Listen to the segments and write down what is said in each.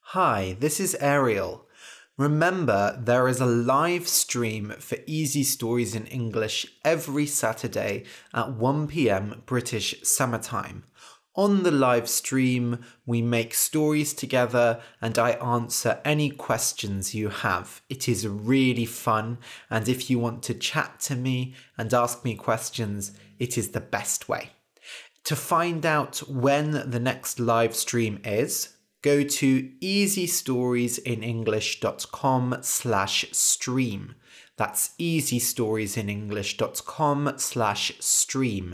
Hi, this is Ariel. Remember, there is a live stream for Easy Stories in English every Saturday at 1 p.m. British Summer Time. On the live stream, we make stories together and I answer any questions you have. It is really fun, and if you want to chat to me and ask me questions, it is the best way. To find out when the next live stream is, go to easystoriesinenglish.com/stream. That's easystoriesinenglish.com/stream.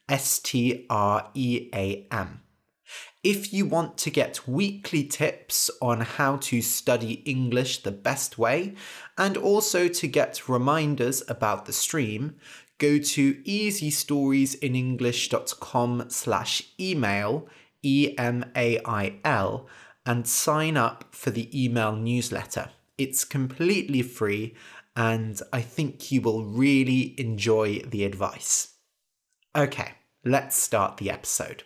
STREAM. If you want to get weekly tips on how to study English the best way, and also to get reminders about the stream, go to easystoriesinenglish.com/email, EMAIL, and sign up for the email newsletter. It's completely free, and I think you will really enjoy the advice. Okay, let's start the episode.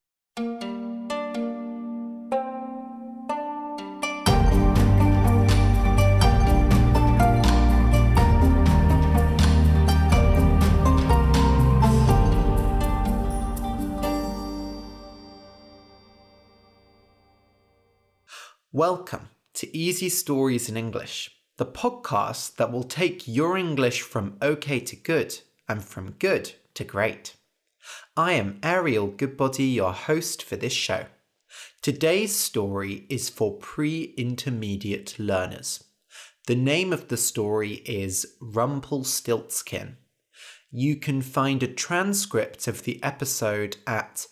Welcome to Easy Stories in English, the podcast that will take your English from okay to good and from good to great. I am Ariel Goodbody, your host for this show. Today's story is for pre-intermediate learners. The name of the story is Rumpelstiltskin. You can find a transcript of the episode at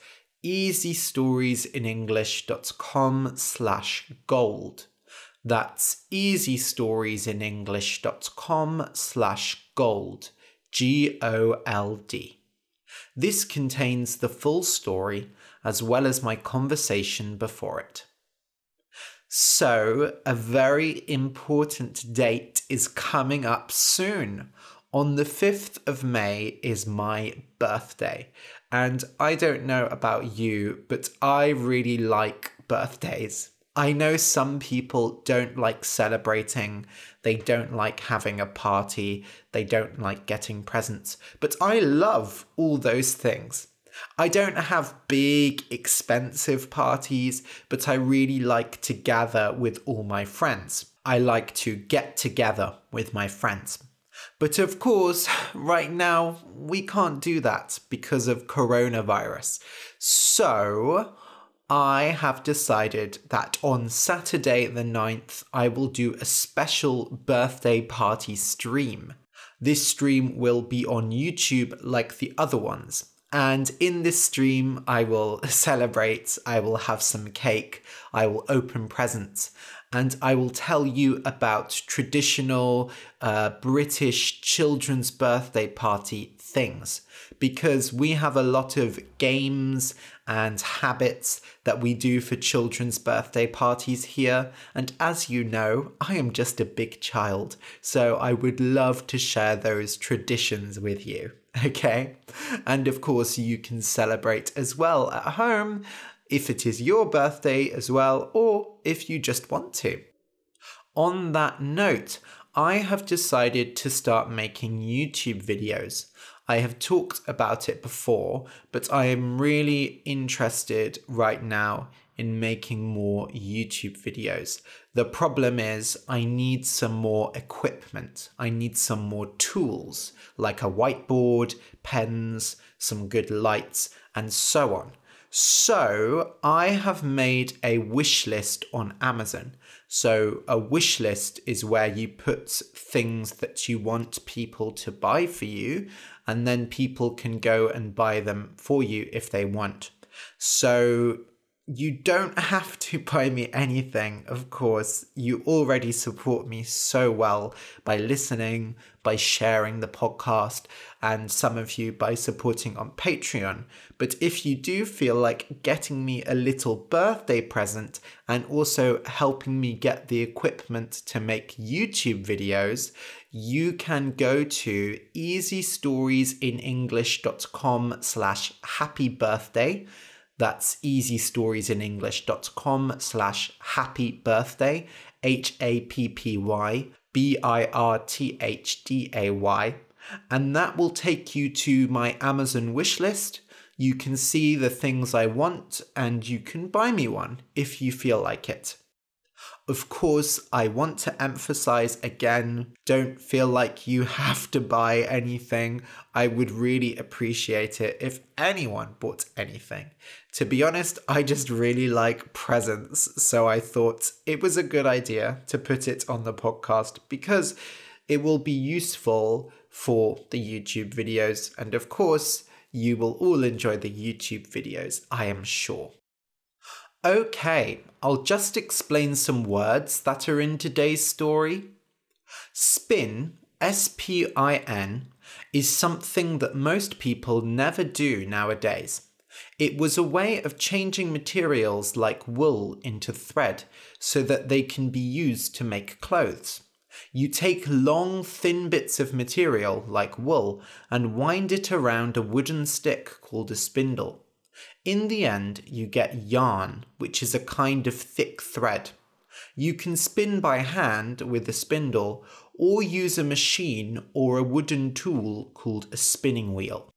easystoriesinenglish.com/gold. That's easystoriesinenglish.com/gold. GOLD. This contains the full story as well as my conversation before it. So, a very important date is coming up soon. On the 5th of May is my birthday. And I don't know about you, but I really like birthdays. I know some people don't like celebrating, they don't like having a party, they don't like getting presents, but I love all those things. I don't have big, expensive parties, but I really like to gather with all my friends. I like to get together with my friends. But of course, right now, we can't do that because of coronavirus. So, I have decided that on Saturday the 9th, I will do a special birthday party stream. This stream will be on YouTube like the other ones. And in this stream, I will celebrate, I will have some cake, I will open presents, and I will tell you about traditional British children's birthday party things, because we have a lot of games and habits that we do for children's birthday parties here. And as you know, I am just a big child, so I would love to share those traditions with you, okay? And of course, you can celebrate as well at home if it is your birthday as well, or if you just want to. On that note, I have decided to start making YouTube videos. I have talked about it before, but I am really interested right now in making more YouTube videos. The problem is I need some more equipment. I need some more tools, like a whiteboard, pens, some good lights, and so on. So I have made a wish list on Amazon. So a wish list is where you put things that you want people to buy for you, and then people can go and buy them for you if they want. So you don't have to buy me anything, of course. You already support me so well by listening, by sharing the podcast, and some of you by supporting on Patreon. But if you do feel like getting me a little birthday present and also helping me get the equipment to make YouTube videos, you can go to easystoriesinenglish.com/happybirthday. That's easystoriesinenglish.com/happy birthday, HAPPYBIRTHDAY. And that will take you to my Amazon wishlist. You can see the things I want and you can buy me one if you feel like it. Of course, I want to emphasize again, don't feel like you have to buy anything. I would really appreciate it if anyone bought anything. To be honest, I just really like presents, so I thought it was a good idea to put it on the podcast because it will be useful for the YouTube videos. And of course, you will all enjoy the YouTube videos, I am sure. Okay, I'll just explain some words that are in today's story. Spin, S-P-I-N, is something that most people never do nowadays. It was a way of changing materials like wool into thread so that they can be used to make clothes. You take long, thin bits of material like wool and wind it around a wooden stick called a spindle. In the end, you get yarn, which is a kind of thick thread. You can spin by hand with a spindle or use a machine or a wooden tool called a spinning wheel.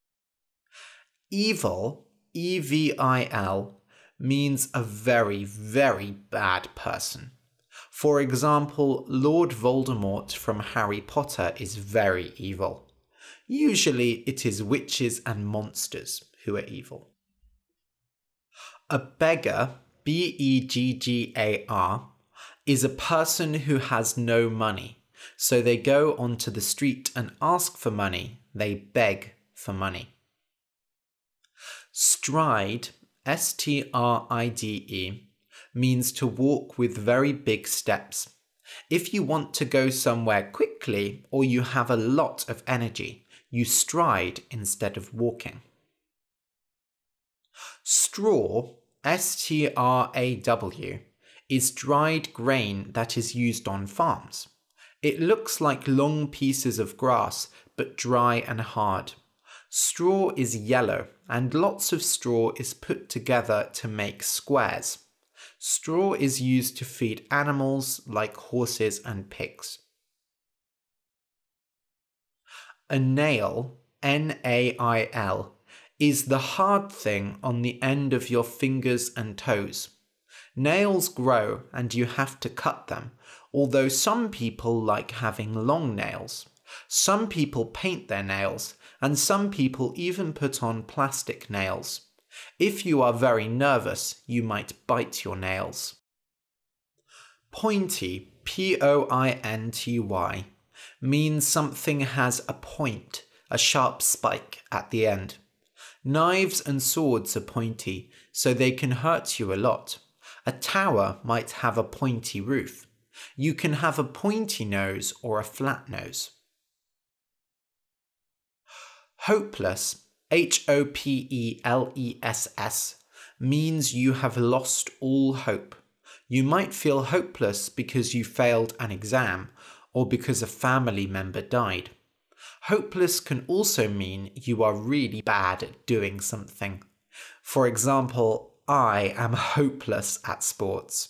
Evil, E-V-I-L, means a very, very bad person. For example, Lord Voldemort from Harry Potter is very evil. Usually it is witches and monsters who are evil. A beggar, B-E-G-G-A-R, is a person who has no money. So they go onto the street and ask for money. They beg for money. Stride, S-T-R-I-D-E, means to walk with very big steps. If you want to go somewhere quickly or you have a lot of energy, you stride instead of walking. Straw, S-T-R-A-W, is dried grain that is used on farms. It looks like long pieces of grass, but dry and hard. Straw is yellow, and lots of straw is put together to make squares. Straw is used to feed animals like horses and pigs. A nail, N-A-I-L, is the hard thing on the end of your fingers and toes. Nails grow and you have to cut them, although some people like having long nails. Some people paint their nails, and some people even put on plastic nails. If you are very nervous, you might bite your nails. Pointy, P-O-I-N-T-Y, means something has a point, a sharp spike at the end. Knives and swords are pointy, so they can hurt you a lot. A tower might have a pointy roof. You can have a pointy nose or a flat nose. Hopeless, H-O-P-E-L-E-S-S, means you have lost all hope. You might feel hopeless because you failed an exam or because a family member died. Hopeless can also mean you are really bad at doing something. For example, I am hopeless at sports.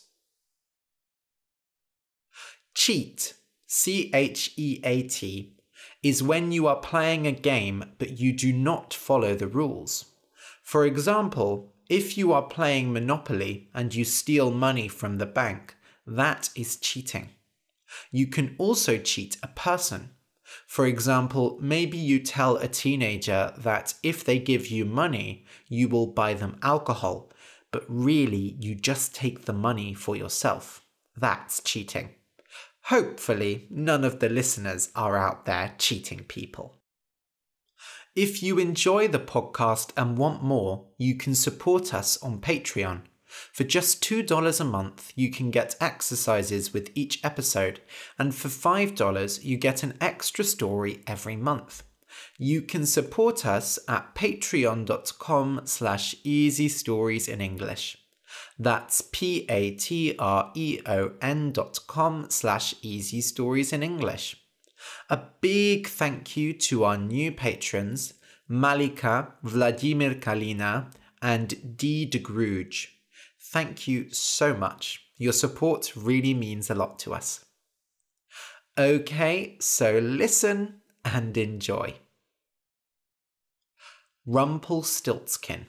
Cheat, C-H-E-A-T, is when you are playing a game but you do not follow the rules. For example, if you are playing Monopoly and you steal money from the bank, that is cheating. You can also cheat a person. For example, maybe you tell a teenager that if they give you money, you will buy them alcohol, but really you just take the money for yourself. That's cheating. Hopefully, none of the listeners are out there cheating people. If you enjoy the podcast and want more, you can support us on Patreon. For just $2 a month, you can get exercises with each episode, and for $5, you get an extra story every month. You can support us at patreon.com/easystoriesinenglish. That's patreon.com/easystoriesinenglish. A big thank you to our new patrons, Malika, Vladimir Kalina, and D. de Gruge. Thank you so much. Your support really means a lot to us. Okay, so listen and enjoy. Rumpelstiltskin.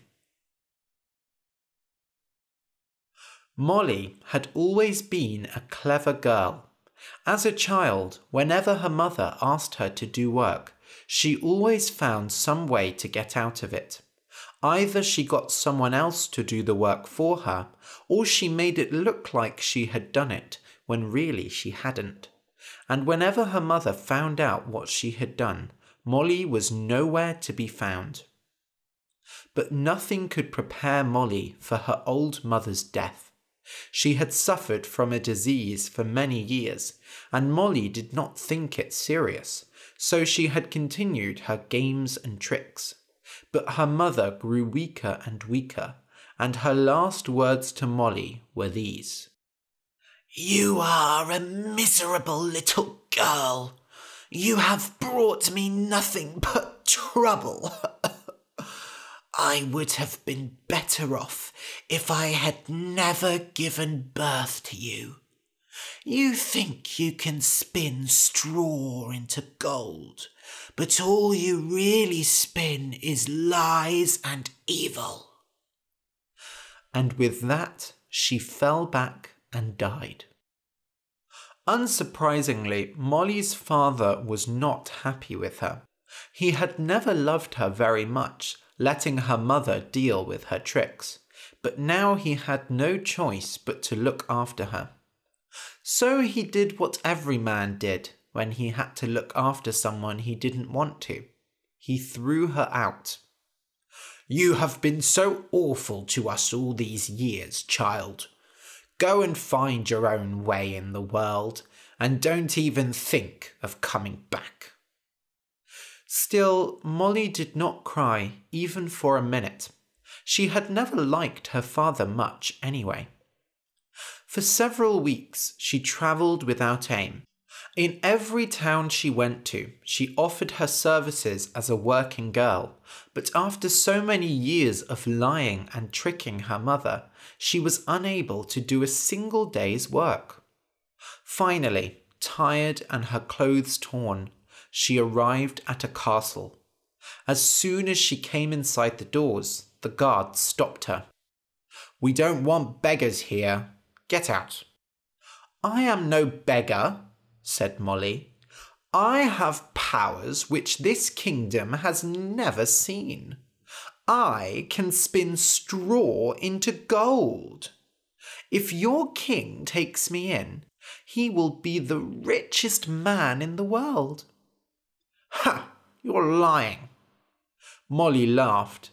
Molly had always been a clever girl. As a child, whenever her mother asked her to do work, she always found some way to get out of it. Either she got someone else to do the work for her, or she made it look like she had done it when really she hadn't. And whenever her mother found out what she had done, Molly was nowhere to be found. But nothing could prepare Molly for her old mother's death. She had suffered from a disease for many years, and Molly did not think it serious, so she had continued her games and tricks. But her mother grew weaker and weaker, and her last words to Molly were these. "You are a miserable little girl. You have brought me nothing but trouble. I would have been better off if I had never given birth to you. You think you can spin straw into gold, but all you really spin is lies and evil." And with that, she fell back and died. Unsurprisingly, Molly's father was not happy with her. He had never loved her very much, letting her mother deal with her tricks, but now he had no choice but to look after her. So he did what every man did when he had to look after someone he didn't want to. He threw her out. "You have been so awful to us all these years, child. Go and find your own way in the world, and don't even think of coming back." Still, Molly did not cry even for a minute. She had never liked her father much anyway. For several weeks, she travelled without aim. In every town she went to, she offered her services as a working girl, but after so many years of lying and tricking her mother, she was unable to do a single day's work. Finally, tired and her clothes torn, she arrived at a castle. As soon as she came inside the doors, the guards stopped her. "We don't want beggars here. Get out." "I am no beggar," said Molly. "I have powers which this kingdom has never seen. I can spin straw into gold. If your king takes me in, he will be the richest man in the world." "Ha! You're lying." Molly laughed.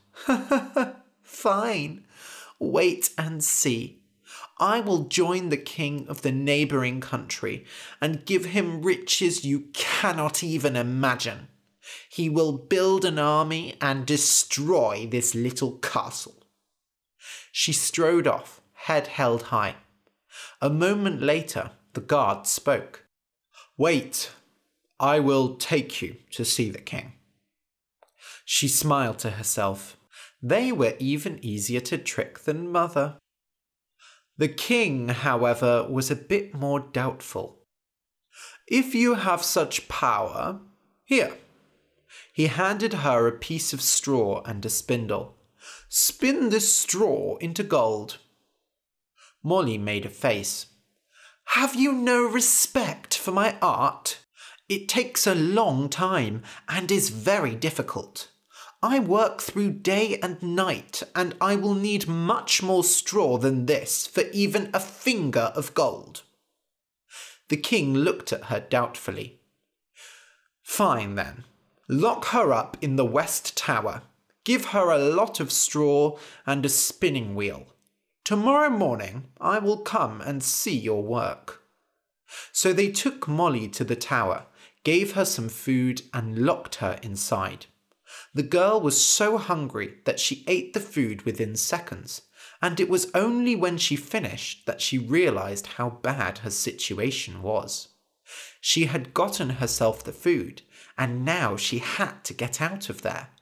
"Fine. Wait and see. I will join the king of the neighbouring country and give him riches you cannot even imagine. He will build an army and destroy this little castle." She strode off, head held high. A moment later, the guard spoke. "Wait. I will take you to see the king." She smiled to herself. They were even easier to trick than mother. The king, however, was a bit more doubtful. "If you have such power, here." He handed her a piece of straw and a spindle. "Spin this straw into gold." Molly made a face. "Have you no respect for my art? It takes a long time and is very difficult. I work through day and night, and I will need much more straw than this for even a finger of gold." The king looked at her doubtfully. "Fine then. Lock her up in the West Tower. Give her a lot of straw and a spinning wheel. Tomorrow morning I will come and see your work." So they took Molly to the tower, gave her some food and locked her inside. The girl was so hungry that she ate the food within seconds, and it was only when she finished that she realized how bad her situation was. She had gotten herself the food, and now she had to get out of there.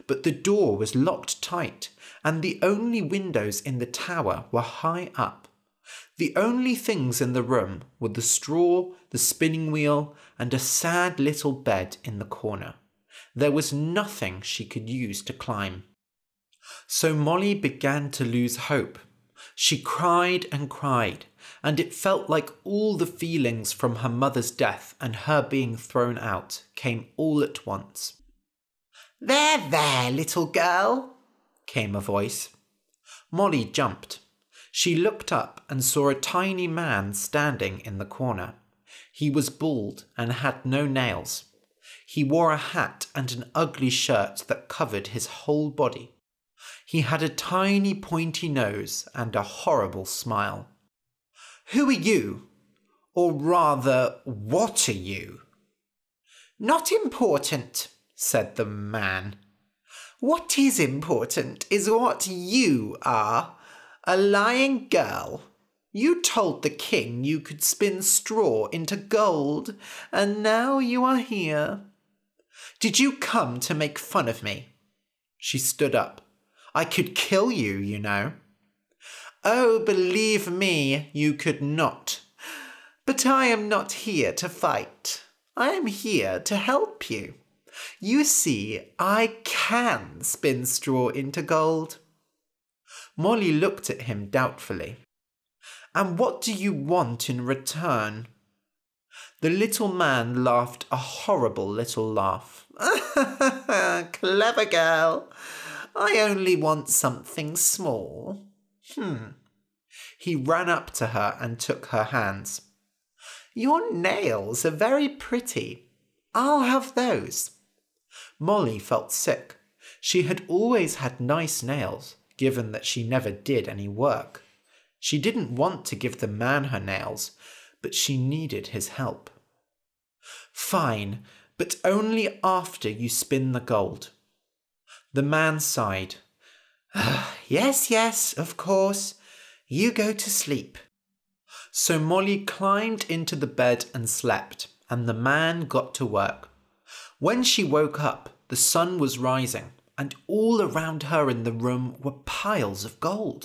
but the door was locked tight, and the only windows in the tower were high up. The only things in the room were the straw, the spinning wheel, and a sad little bed in the corner. There was nothing she could use to climb. So Molly began to lose hope. She cried and cried, and it felt like all the feelings from her mother's death and her being thrown out came all at once. "There, there, little girl," came a voice. Molly jumped. She looked up and saw a tiny man standing in the corner. He was bald and had no nails. He wore a hat and an ugly shirt that covered his whole body. He had a tiny pointy nose and a horrible smile. "Who are you? Or rather, what are you?" "Not important," said the man. "What is important is what you are. A lying girl. You told the king you could spin straw into gold, and now you are here. Did you come to make fun of me?" She stood up. "I could kill you, you know." "Oh, believe me, you could not. But I am not here to fight. I am here to help you. You see, I can spin straw into gold." Molly looked at him doubtfully. "And what do you want in return?" The little man laughed a horrible little laugh. "Clever girl. I only want something small." He ran up to her and took her hands. "Your nails are very pretty. I'll have those." Molly felt sick. She had always had nice nails, given that she never did any work. She didn't want to give the man her nails, but she needed his help. "Fine, but only after you spin the gold." The man sighed. Yes, of course. You go to sleep." So Molly climbed into the bed and slept, and the man got to work. When she woke up, the sun was rising, and all around her in the room were piles of gold.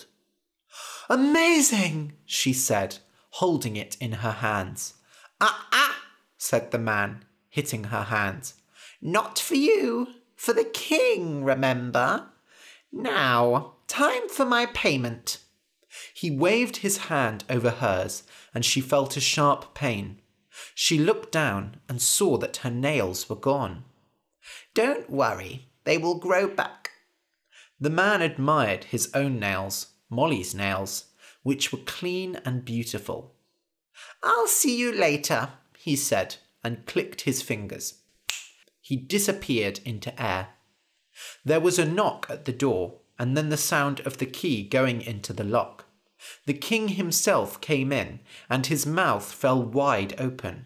"Amazing," she said, holding it in her hands. Ah, said the man, hitting her hands. "Not for you, for the king, remember. Now, time for my payment." He waved his hand over hers, and she felt a sharp pain. She looked down and saw that her nails were gone. "Don't worry, they will grow back." The man admired his own nails, Molly's nails, which were clean and beautiful. "I'll see you later," he said, and clicked his fingers. He disappeared into air. There was a knock at the door, and then the sound of the key going into the lock. The king himself came in, and his mouth fell wide open.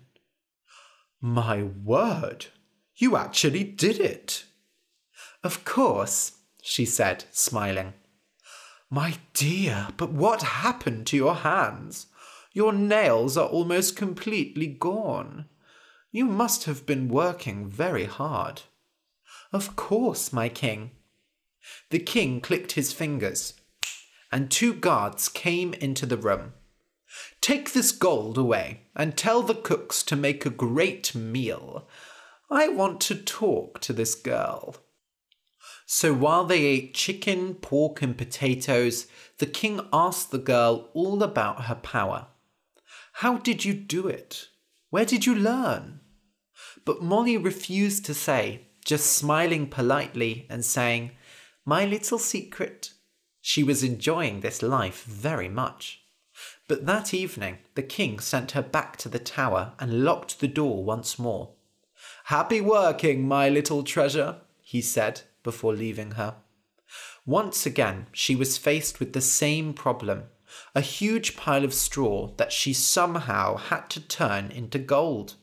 "My word, you actually did it." "Of course," she said, smiling. "My dear, but what happened to your hands? Your nails are almost completely gone. You must have been working very hard." "Of course, my king." The king clicked his fingers, and 2 guards came into the room. "Take this gold away and tell the cooks to make a great meal. I want to talk to this girl." So while they ate chicken, pork, and potatoes, the king asked the girl all about her power. "How did you do it? Where did you learn?" But Molly refused to say, just smiling politely and saying, "My little secret." She was enjoying this life very much. But that evening, the king sent her back to the tower and locked the door once more. "Happy working, my little treasure," he said before leaving her. Once again, she was faced with the same problem, a huge pile of straw that she somehow had to turn into gold.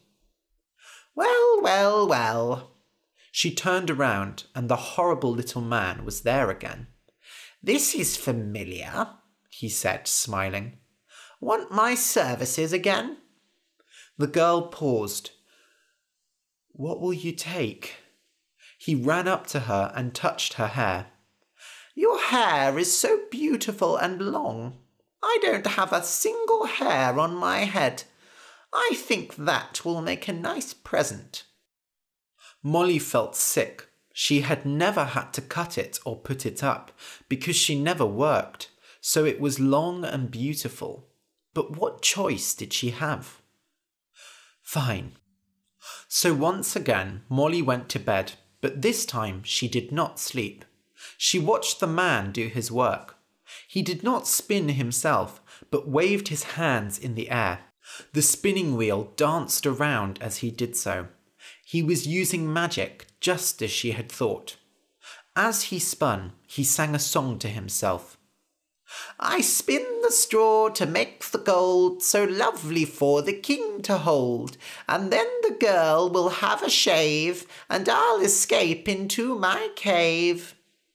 Well. She turned around, and the horrible little man was there again. "This is familiar," he said, smiling. "Want my services again?" The girl paused. "What will you take?" He ran up to her and touched her hair. "Your hair is so beautiful and long. I don't have a single hair on my head. I think that will make a nice present." Molly felt sick. She had never had to cut it or put it up because she never worked, so it was long and beautiful. But what choice did she have? Fine. So once again, Molly went to bed, but this time she did not sleep. She watched the man do his work. He did not spin himself, but waved his hands in the air. The spinning wheel danced around as he did so. He was using magic, just as she had thought. As he spun, he sang a song to himself. "I spin the straw to make the gold, so lovely for the king to hold. And then the girl will have a shave, and I'll escape into my cave."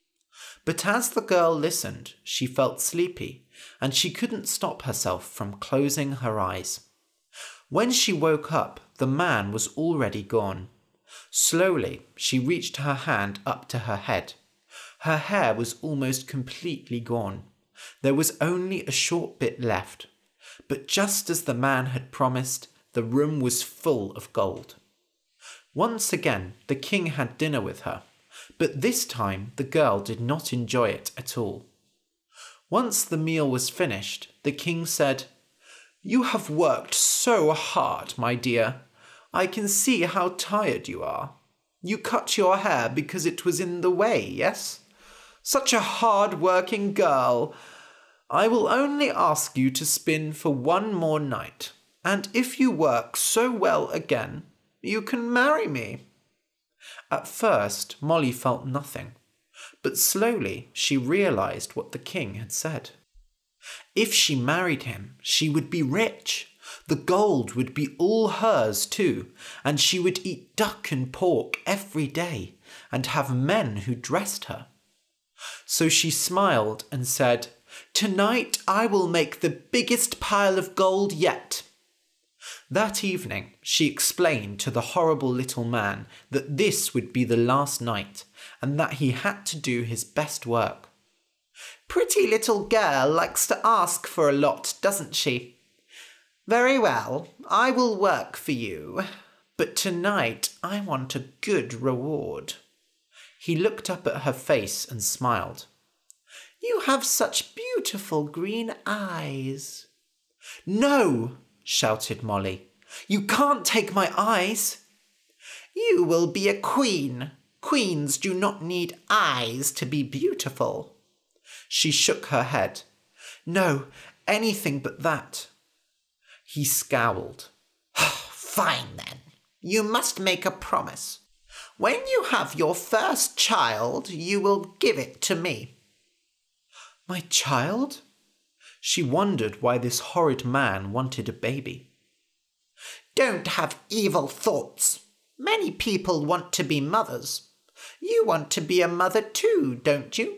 But as the girl listened, she felt sleepy, and she couldn't stop herself from closing her eyes. When she woke up, the man was already gone. Slowly, she reached her hand up to her head. Her hair was almost completely gone. There was only a short bit left. But just as the man had promised, the room was full of gold. Once again, the king had dinner with her, but this time the girl did not enjoy it at all. Once the meal was finished, the king said, "You have worked so hard, my dear. I can see how tired you are. You cut your hair because it was in the way, yes? Such a hard-working girl. I will only ask you to spin for one more night, and if you work so well again, you can marry me." At first, Molly felt nothing, but slowly she realized what the king had said. If she married him, she would be rich. The gold would be all hers too, and she would eat duck and pork every day and have men who dressed her. So she smiled and said, "Tonight I will make the biggest pile of gold yet." That evening, she explained to the horrible little man that this would be the last night and that he had to do his best work. "Pretty little girl likes to ask for a lot, doesn't she? Very well, I will work for you, but tonight I want a good reward." He looked up at her face and smiled. "You have such beautiful green eyes." "No!" shouted Molly. "You can't take my eyes." "You will be a queen. Queens do not need eyes to be beautiful." She shook her head. "No, anything but that." He scowled. "Fine then. You must make a promise. When you have your first child, you will give it to me." My child? She wondered why this horrid man wanted a baby. Don't have evil thoughts. Many people want to be mothers. You want to be a mother too, don't you?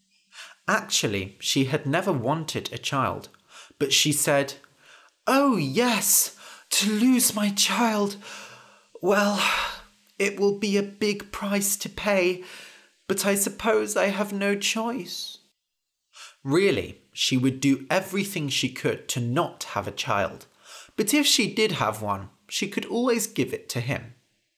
Actually, she had never wanted a child, but she said, "Oh yes, to lose my child. Well, it will be a big price to pay, but I suppose I have no choice." Really, she would do everything she could to not have a child, but if she did have one, she could always give it to him.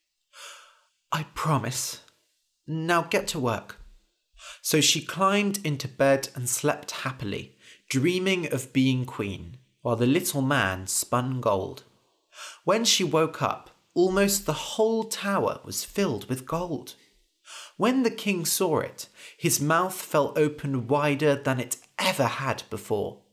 "I promise. Now get to work." So she climbed into bed and slept happily, dreaming of being queen, while the little man spun gold. When she woke up, almost the whole tower was filled with gold. When the king saw it, his mouth fell open wider than it ever had before.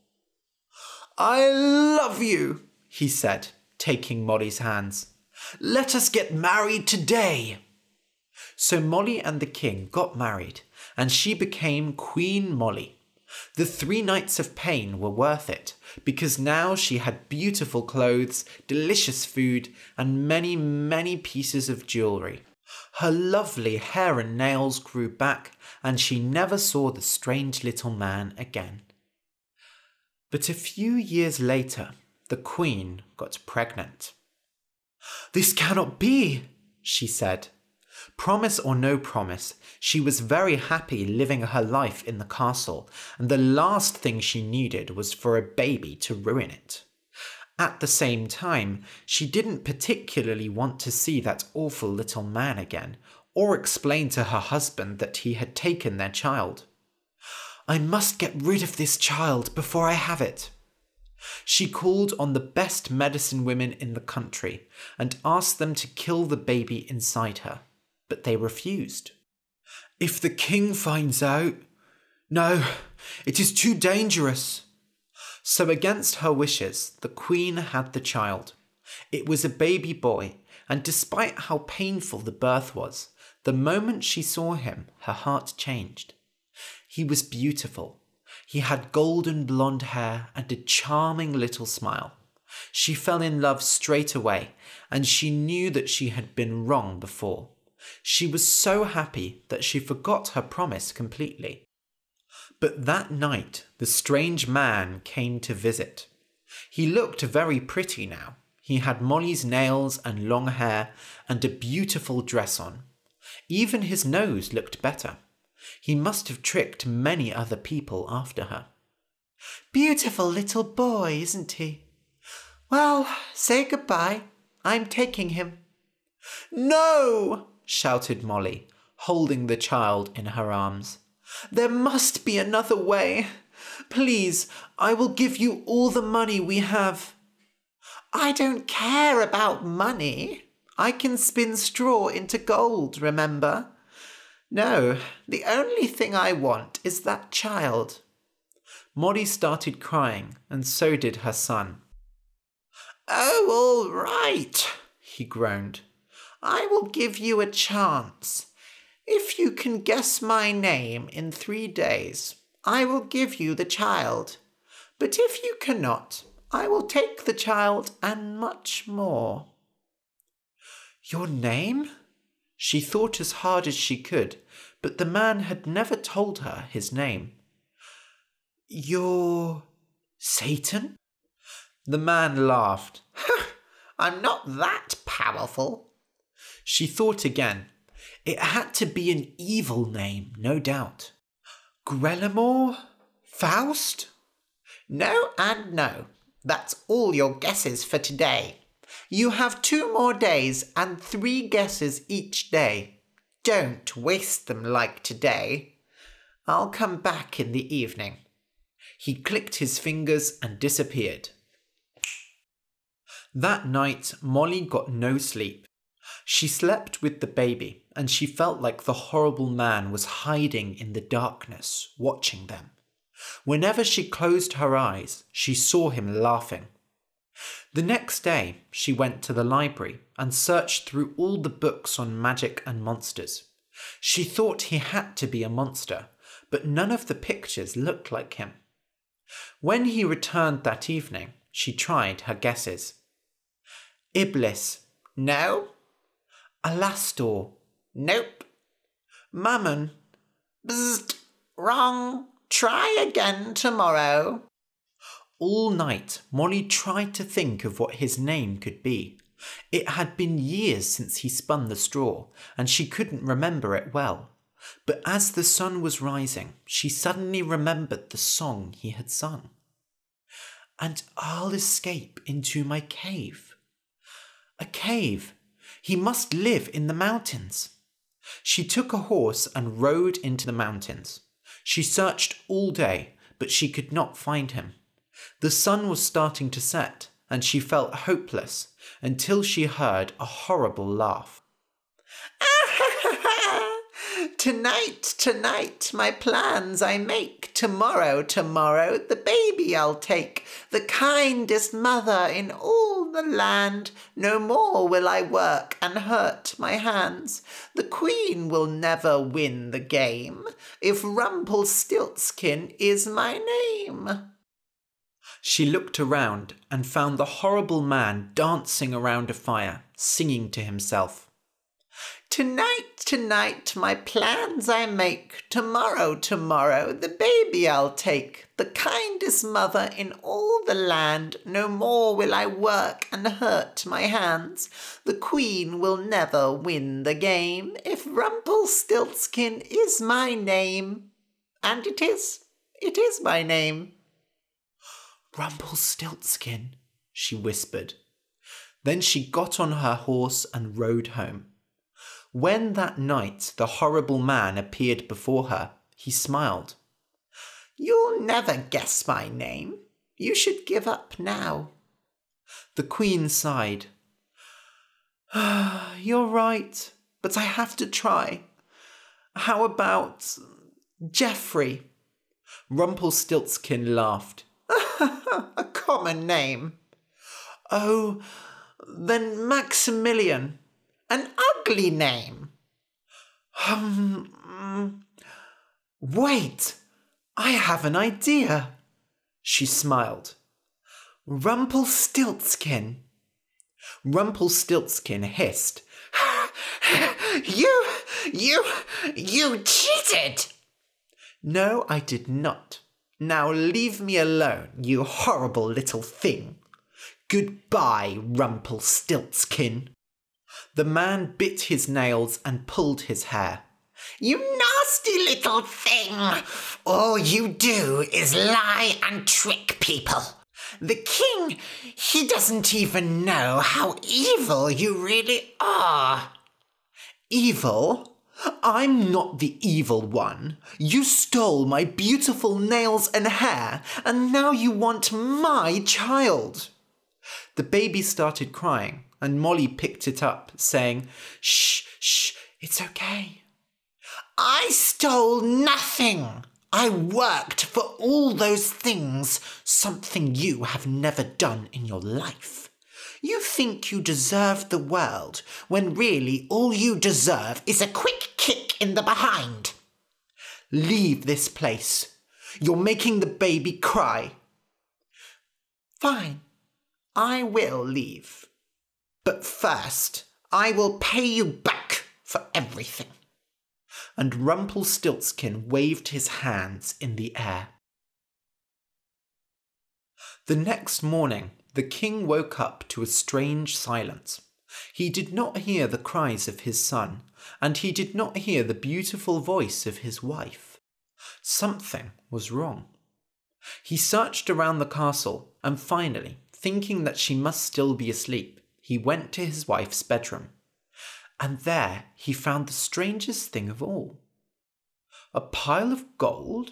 "I love you," he said, taking Molly's hands. "Let us get married today." So Molly and the king got married, and she became Queen Molly. The 3 nights of pain were worth it, because now she had beautiful clothes, delicious food, and many, many pieces of jewellery. Her lovely hair and nails grew back, and she never saw the strange little man again. But a few years later, the queen got pregnant. "This cannot be," she said. Promise or no promise, she was very happy living her life in the castle, and the last thing she needed was for a baby to ruin it. At the same time, she didn't particularly want to see that awful little man again, or explain to her husband that he had taken their child. I must get rid of this child before I have it. She called on the best medicine women in the country and asked them to kill the baby inside her, but they refused. If the king finds out... No, it is too dangerous. So against her wishes, the queen had the child. It was a baby boy, and despite how painful the birth was, the moment she saw him, her heart changed. He was beautiful. He had golden blonde hair and a charming little smile. She fell in love straight away, and she knew that she had been wrong before. She was so happy that she forgot her promise completely. But that night, the strange man came to visit. He looked very pretty now. He had Molly's nails and long hair and a beautiful dress on. Even his nose looked better. He must have tricked many other people after her. Beautiful little boy, isn't he? Well, say goodbye. I'm taking him. No! Shouted Molly, holding the child in her arms. There must be another way. Please, I will give you all the money we have. I don't care about money. I can spin straw into gold, remember? No, the only thing I want is that child. Molly started crying, and so did her son. Oh, all right, he groaned. I will give you a chance. If you can guess my name in 3 days, I will give you the child. But if you cannot, I will take the child and much more. Your name? She thought as hard as she could, but the man had never told her his name. You're Satan? The man laughed. I'm not that powerful. She thought again. It had to be an evil name, no doubt. Grelimore? Faust? No and no. That's all your guesses for today. You have 2 more days and 3 guesses each day. Don't waste them like today. I'll come back in the evening. He clicked his fingers and disappeared. That night, Molly got no sleep. She slept with the baby, and she felt like the horrible man was hiding in the darkness, watching them. Whenever she closed her eyes, she saw him laughing. The next day, she went to the library and searched through all the books on magic and monsters. She thought he had to be a monster, but none of the pictures looked like him. When he returned that evening, she tried her guesses. Iblis. No. Alastor. Nope. Mammon. Bzzzt. Wrong. Try again tomorrow. All night, Molly tried to think of what his name could be. It had been years since he spun the straw, and she couldn't remember it well. But as the sun was rising, she suddenly remembered the song he had sung. And I'll escape into my cave. A cave. He must live in the mountains. She took a horse and rode into the mountains. She searched all day, but she could not find him. The sun was starting to set, and she felt hopeless until she heard a horrible laugh. Tonight, my plans I make. Tomorrow, the baby I'll take. The kindest mother in all the land. No more will I work and hurt my hands. The queen will never win the game, if Rumpelstiltskin is my name. She looked around and found the horrible man dancing around a fire, singing to himself. Tonight, my plans I make. Tomorrow, the baby I'll take. The kindest mother in all the land. No more will I work and hurt my hands. The queen will never win the game if Rumpelstiltskin is my name. And it is my name. Rumpelstiltskin, she whispered. Then she got on her horse and rode home. When that night the horrible man appeared before her, he smiled. You'll never guess my name. You should give up now. The queen sighed. You're right, but I have to try. How about Geoffrey? Rumpelstiltskin laughed. A common name. Oh, then Maximilian. An ugly name. Wait, I have an idea. She smiled. Rumpelstiltskin. Rumpelstiltskin hissed. You cheated! No, I did not. Now leave me alone, you horrible little thing. Goodbye, Rumpelstiltskin. The man bit his nails and pulled his hair. You nasty little thing! All you do is lie and trick people. The king, he doesn't even know how evil you really are. Evil? I'm not the evil one. You stole my beautiful nails and hair, and now you want my child. The baby started crying, and Molly picked it up, saying, Shh, it's okay. I stole nothing. I worked for all those things, something you have never done in your life. You think you deserve the world, when really all you deserve is a quick kick in the behind. Leave this place. You're making the baby cry. Fine, I will leave. But first, I will pay you back for everything. And Rumpelstiltskin waved his hands in the air. The next morning, the king woke up to a strange silence. He did not hear the cries of his son, and he did not hear the beautiful voice of his wife. Something was wrong. He searched around the castle, and finally, thinking that she must still be asleep, he went to his wife's bedroom. And there he found the strangest thing of all. A pile of gold,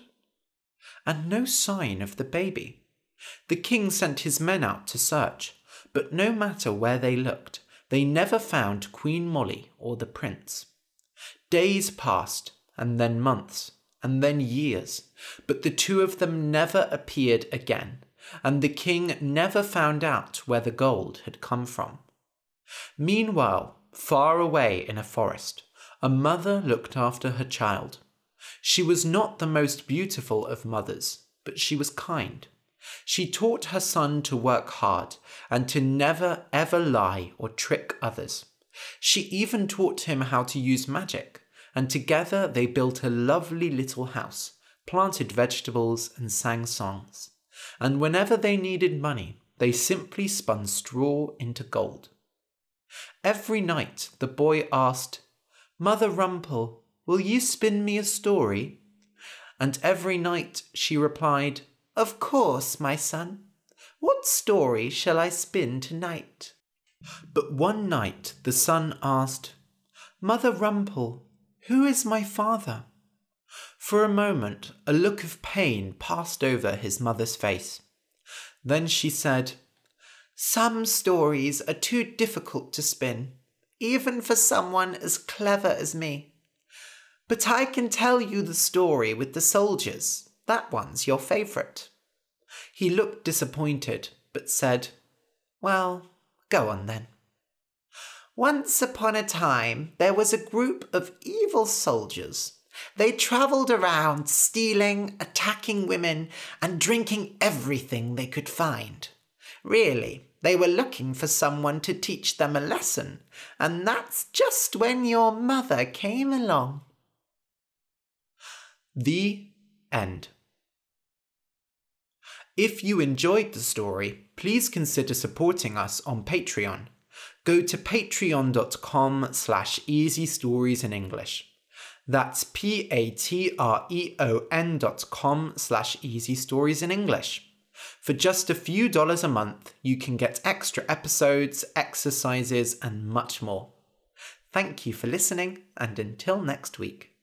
and no sign of the baby. The king sent his men out to search, but no matter where they looked, they never found Queen Molly or the prince. Days passed, and then months, and then years, but the two of them never appeared again, and the king never found out where the gold had come from. Meanwhile, far away in a forest, a mother looked after her child. She was not the most beautiful of mothers, but she was kind. She taught her son to work hard and to never ever lie or trick others. She even taught him how to use magic, and together they built a lovely little house, planted vegetables and sang songs. And whenever they needed money, they simply spun straw into gold. Every night the boy asked, Mother Rumpel, will you spin me a story? And every night she replied, Of course, my son. What story shall I spin tonight? But one night the son asked, Mother Rumpel, who is my father? For a moment a look of pain passed over his mother's face. Then she said, Some stories are too difficult to spin, even for someone as clever as me. But I can tell you the story with the soldiers. That one's your favourite. He looked disappointed, but said, Well, go on then. Once upon a time, there was a group of evil soldiers. They travelled around stealing, attacking women, and drinking everything they could find. Really, They were looking for someone to teach them a lesson, and that's just when your mother came along. The end. If you enjoyed the story, please consider supporting us on Patreon. Go to patreon.com/easystoriesinenglish. That's patreon.com/easystoriesinenglish. For just a few dollars a month, you can get extra episodes, exercises, and much more. Thank you for listening, and until next week.